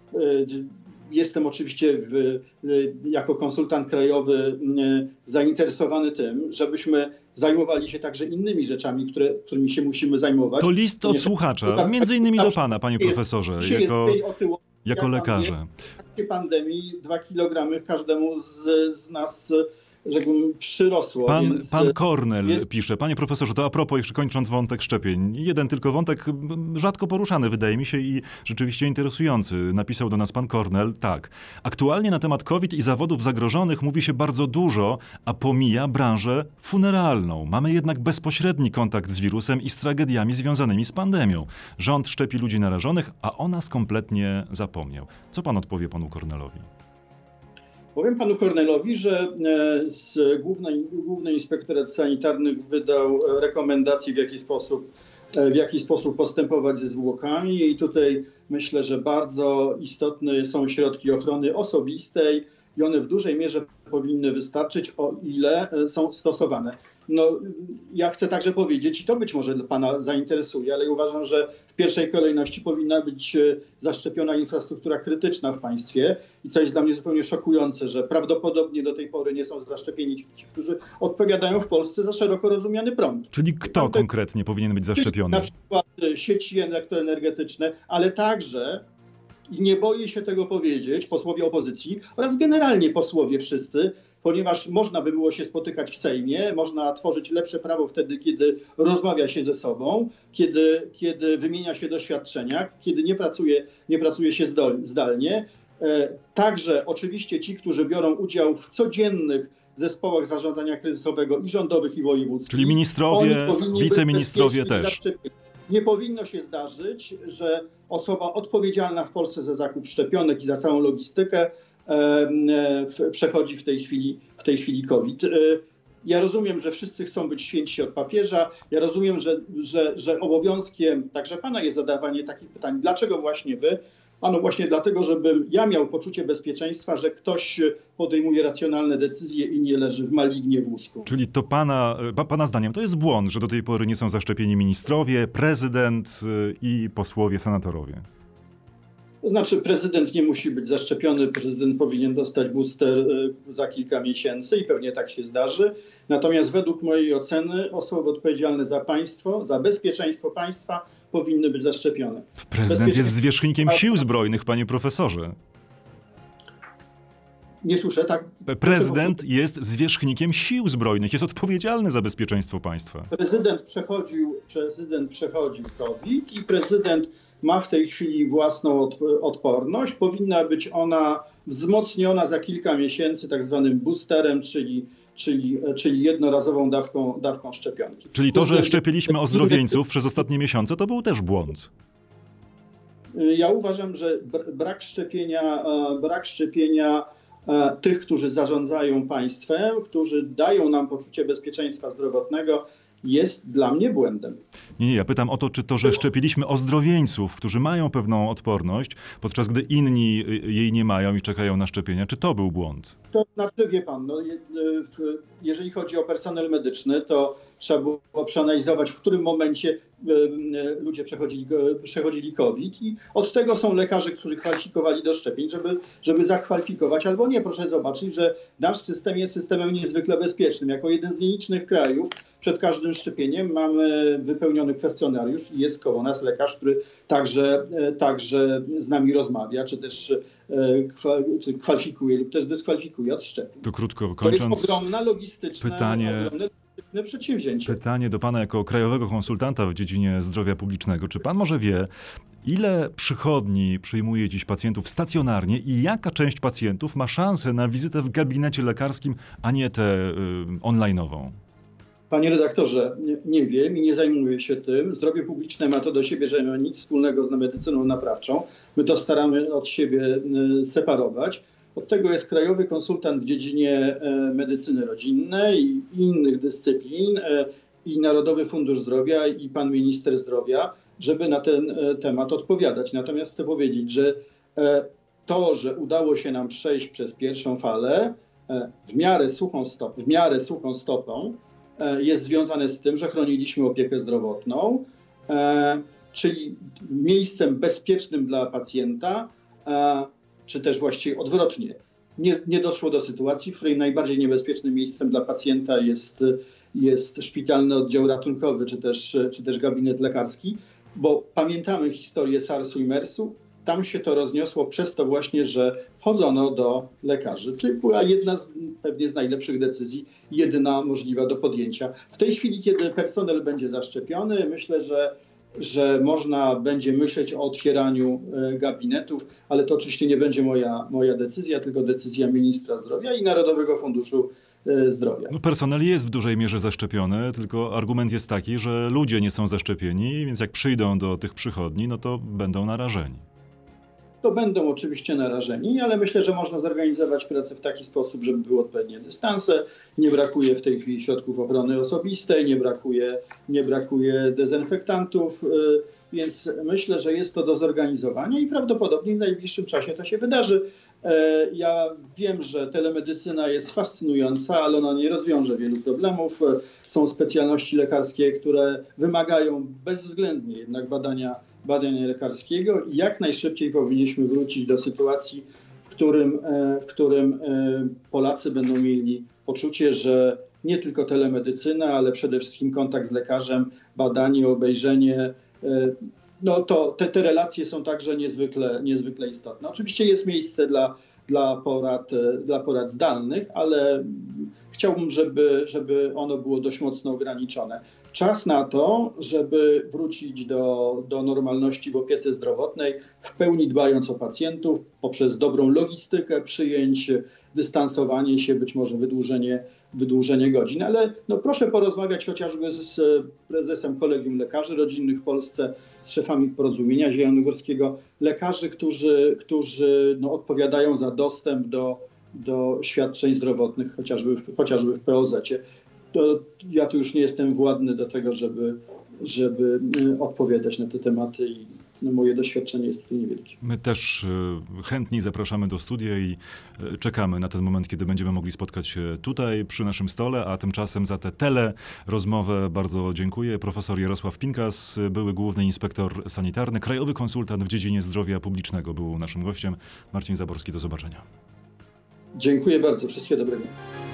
Jestem oczywiście w, jako konsultant krajowy zainteresowany tym, żebyśmy zajmowali się także innymi rzeczami, które, którymi się musimy zajmować. To list od słuchacza, między innymi do pana, panie profesorze, jako, jako lekarza. W trakcie pandemii dwa kilogramy każdemu z, z nas, żebym przyrosło. Pan, więc, pan Kornel jest... pisze, panie profesorze, to a propos, jeszcze kończąc wątek szczepień, jeden tylko wątek rzadko poruszany, wydaje mi się, i rzeczywiście interesujący. Napisał do nas pan Kornel, tak. Aktualnie na temat COVID i zawodów zagrożonych mówi się bardzo dużo, a pomija branżę funeralną. Mamy jednak bezpośredni kontakt z wirusem i z tragediami związanymi z pandemią. Rząd szczepi ludzi narażonych, a o nas kompletnie zapomniał. Co pan odpowie panu Kornelowi? Powiem panu Kornelowi, że z Główny, Główny Inspektorat Sanitarny wydał rekomendacje, w jaki sposób, w jaki sposób postępować ze zwłokami i tutaj myślę, że bardzo istotne są środki ochrony osobistej i one w dużej mierze powinny wystarczyć, o ile są stosowane. No, ja chcę także powiedzieć, i to być może pana zainteresuje, ale uważam, że w pierwszej kolejności powinna być zaszczepiona infrastruktura krytyczna w państwie i co jest dla mnie zupełnie szokujące, że prawdopodobnie do tej pory nie są zaszczepieni ci, którzy odpowiadają w Polsce za szeroko rozumiany prąd. Czyli kto Tam konkretnie te, powinien być zaszczepiony? Na przykład sieci elektroenergetyczne, ale także, i nie boję się tego powiedzieć, posłowie opozycji oraz generalnie posłowie wszyscy, ponieważ można by było się spotykać w Sejmie, można tworzyć lepsze prawo wtedy, kiedy rozmawia się ze sobą, kiedy, kiedy wymienia się doświadczenia, kiedy nie pracuje, nie pracuje się zdalnie. Także oczywiście ci, którzy biorą udział w codziennych zespołach zarządzania kryzysowego i rządowych, i wojewódzkich. Czyli ministrowie, wiceministrowie też. Nie powinno się zdarzyć, że osoba odpowiedzialna w Polsce za zakup szczepionek i za całą logistykę przechodzi w tej chwili, w tej chwili COVID. Ja rozumiem, że wszyscy chcą być świętsi od papieża. Ja rozumiem, że, że, że obowiązkiem także pana jest zadawanie takich pytań. Dlaczego właśnie wy? Ano właśnie dlatego, żebym ja miał poczucie bezpieczeństwa, że ktoś podejmuje racjonalne decyzje i nie leży w malignie w łóżku. Czyli to pana, pana zdaniem to jest błąd, że do tej pory nie są zaszczepieni ministrowie, prezydent i posłowie, senatorowie? To znaczy prezydent nie musi być zaszczepiony, prezydent powinien dostać booster za kilka miesięcy i pewnie tak się zdarzy. Natomiast według mojej oceny osoby odpowiedzialne za państwo, za bezpieczeństwo państwa powinny być zaszczepione. Prezydent jest zwierzchnikiem sił zbrojnych, panie profesorze. Nie słyszę, tak? Prezydent jest zwierzchnikiem sił zbrojnych, jest odpowiedzialny za bezpieczeństwo państwa. Prezydent przechodził, prezydent przechodził COVID i prezydent ma w tej chwili własną odporność. Powinna być ona wzmocniona za kilka miesięcy tak zwanym boosterem, czyli, czyli, czyli jednorazową dawką, dawką szczepionki. Czyli to, że szczepiliśmy ozdrowieńców przez ostatnie miesiące, to był też błąd. Ja uważam, że brak szczepienia, brak szczepienia tych, którzy zarządzają państwem, którzy dają nam poczucie bezpieczeństwa zdrowotnego, jest dla mnie błędem. Nie, nie, ja pytam o to, czy to, że szczepiliśmy ozdrowieńców, którzy mają pewną odporność, podczas gdy inni jej nie mają i czekają na szczepienia, czy to był błąd? To znaczy, wie pan, no, jeżeli chodzi o personel medyczny, to trzeba było przeanalizować, w którym momencie ludzie przechodzili, przechodzili COVID i od tego są lekarze, którzy kwalifikowali do szczepień, żeby, żeby zakwalifikować albo nie. Proszę zobaczyć, że nasz system jest systemem niezwykle bezpiecznym. Jako jeden z nielicznych krajów przed każdym szczepieniem mamy wypełniony kwestionariusz i jest koło nas lekarz, który także, także z nami rozmawia, czy też kwalifikuje lub też dyskwalifikuje od szczepień. To krótko kończąc, to jest ogromna logistyczna, pytanie, ogromne przedsięwzięcie. Pytanie do pana jako krajowego konsultanta w dziedzinie zdrowia publicznego. Czy pan może wie, ile przychodni przyjmuje dziś pacjentów stacjonarnie i jaka część pacjentów ma szansę na wizytę w gabinecie lekarskim, a nie tę y, online'ową? Panie redaktorze, nie, nie wiem i nie zajmuję się tym. Zdrowie publiczne ma to do siebie, że nie ma nic wspólnego z medycyną naprawczą. My to staramy od siebie y, separować. Od tego jest krajowy konsultant w dziedzinie medycyny rodzinnej i innych dyscyplin, i Narodowy Fundusz Zdrowia, i pan minister zdrowia, żeby na ten temat odpowiadać. Natomiast chcę powiedzieć, że to, że udało się nam przejść przez pierwszą falę w miarę suchą, stop, w miarę suchą stopą, jest związane z tym, że chroniliśmy opiekę zdrowotną, czyli miejscem bezpiecznym dla pacjenta, czy też właściwie odwrotnie. Nie, nie doszło do sytuacji, w której najbardziej niebezpiecznym miejscem dla pacjenta jest, jest szpitalny oddział ratunkowy, czy też, czy też gabinet lekarski, bo pamiętamy historię SARS-u i MERS-u, tam się to rozniosło przez to właśnie, że chodzono do lekarzy. Czyli była jedna z pewnie z najlepszych decyzji, jedyna możliwa do podjęcia. W tej chwili, kiedy personel będzie zaszczepiony, myślę, że że można będzie myśleć o otwieraniu gabinetów, ale to oczywiście nie będzie moja, moja decyzja, tylko decyzja ministra zdrowia i Narodowego Funduszu Zdrowia. No, personel jest w dużej mierze zaszczepiony, tylko argument jest taki, że ludzie nie są zaszczepieni, więc jak przyjdą do tych przychodni, no to będą narażeni. To będą oczywiście narażeni, ale myślę, że można zorganizować pracę w taki sposób, żeby były odpowiednie dystanse. Nie brakuje w tej chwili środków ochrony osobistej, nie brakuje, nie brakuje dezynfektantów, więc myślę, że jest to do zorganizowania i prawdopodobnie w najbliższym czasie to się wydarzy. Ja wiem, że telemedycyna jest fascynująca, ale ona nie rozwiąże wielu problemów. Są specjalności lekarskie, które wymagają bezwzględnie jednak badania badania lekarskiego i jak najszybciej powinniśmy wrócić do sytuacji, w którym, w którym Polacy będą mieli poczucie, że nie tylko telemedycyna, ale przede wszystkim kontakt z lekarzem, badanie, obejrzenie, no to te, te relacje są także niezwykle, niezwykle istotne. Oczywiście jest miejsce dla, dla, porad, dla porad zdalnych, ale chciałbym, żeby, żeby ono było dość mocno ograniczone. Czas na to, żeby wrócić do, do normalności w opiece zdrowotnej, w pełni dbając o pacjentów, poprzez dobrą logistykę przyjęć, dystansowanie się, być może wydłużenie, wydłużenie godzin. Ale no proszę porozmawiać chociażby z prezesem Kolegium Lekarzy Rodzinnych w Polsce, z szefami Porozumienia Zielonogórskiego, lekarzy, którzy, którzy no, odpowiadają za dostęp do, do świadczeń zdrowotnych, chociażby, chociażby w P O Z-cie. To ja tu już nie jestem władny do tego, żeby, żeby odpowiadać na te tematy i no, moje doświadczenie jest tutaj niewielkie. My też chętni zapraszamy do studia i czekamy na ten moment, kiedy będziemy mogli spotkać się tutaj przy naszym stole, a tymczasem za tę tele rozmowę bardzo dziękuję. Profesor Jarosław Pinkas, były główny inspektor sanitarny, krajowy konsultant w dziedzinie zdrowia publicznego, był naszym gościem. Marcin Zaborski, do zobaczenia. Dziękuję bardzo, wszystkiego dobrego.